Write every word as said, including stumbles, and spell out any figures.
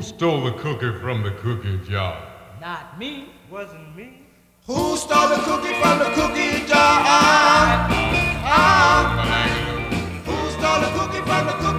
stole the cookie from the cookie jar? Not me. Wasn't me. Who stole the cookie from the cookie jar? Ah, ah. Who stole the cookie from the cookie jar?